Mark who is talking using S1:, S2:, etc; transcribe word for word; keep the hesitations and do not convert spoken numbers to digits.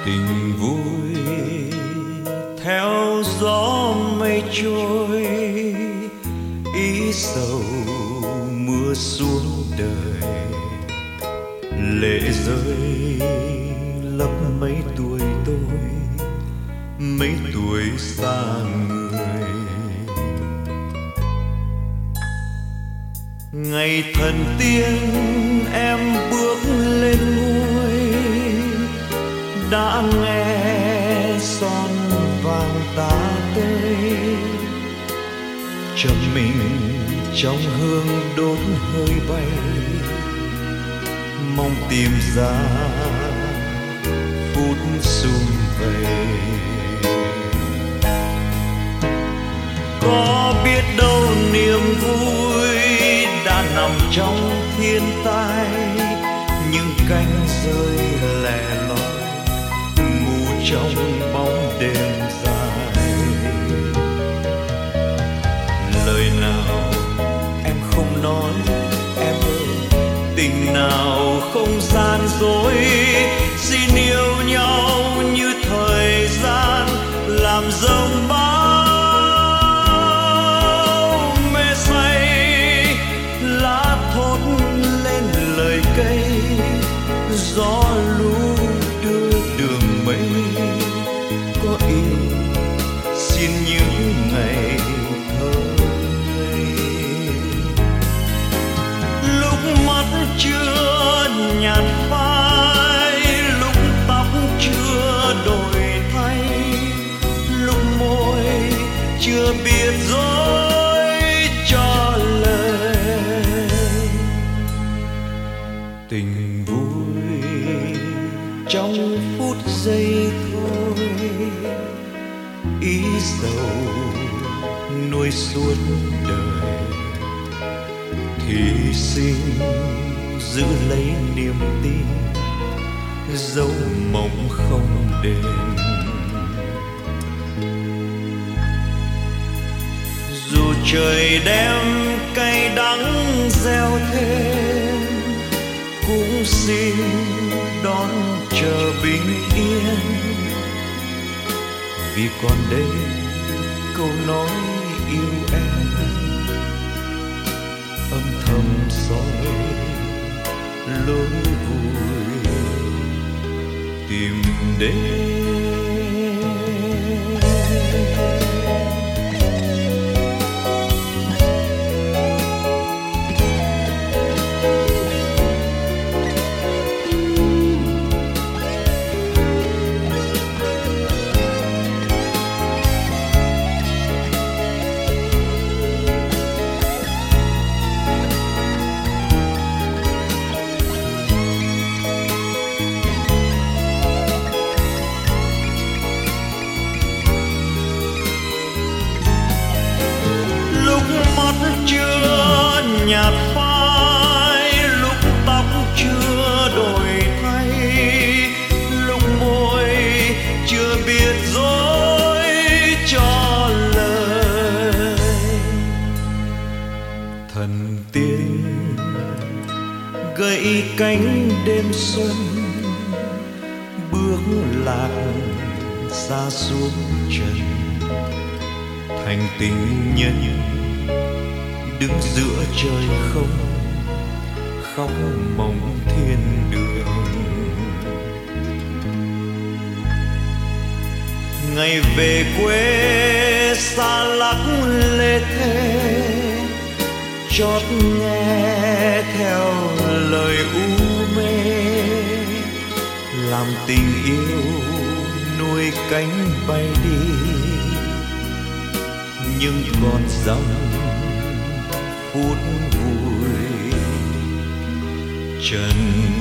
S1: Tình vui theo gió mây trôi, ý sầu mưa xuống đời, lệ rơi lấp mấy tuổi tôi, mấy tuổi xa người. Ngày thần tiên em bước lên ngôi, đã nghe son vàng ta tơi, chầm mình trong hương đốt hơi bay, mong tìm ra phút sum vầy. Có biết đâu niềm vui đã nằm trong thiên tai, những cánh rơi lẻ loi mù trong bóng đêm dài. Lời nào em không nói em ơi, tình nào không gian dối, xin yêu nhau như thời gian làm dông bão. Mê say lá thốt lên lời cây, gió lũ đưa đường mây. Có yêu xin những ngày thơ ngây, lúc mắt chưa nhạt phai, lúc tóc chưa đổi thay, lúc môi chưa biết dối cho lời. Tình vui trong phút giây thôi, ý sầu nuôi suốt đời, thì xin giữ lấy niềm tin, dấu mộng không đền. Dù trời đem cay đắng gieo thêm, cũng xin đón chờ bình yên, vì còn đây câu nói yêu em âm thầm soi lối vui tìm đến. Chưa nhạt phai, lúc tóc chưa đổi thay, lúc môi chưa biết dối cho lời. Thần tiên gãy cánh đêm xuân, bước lạc xa xuống trần, thành tình nhân đứng giữa trời không, khóc mong thiên đường. Ngày về quê xa lắc lê thê, chót nghe theo lời u mê, làm tình yêu nuôi cánh bay đi, nhưng còn dòng phút vui trần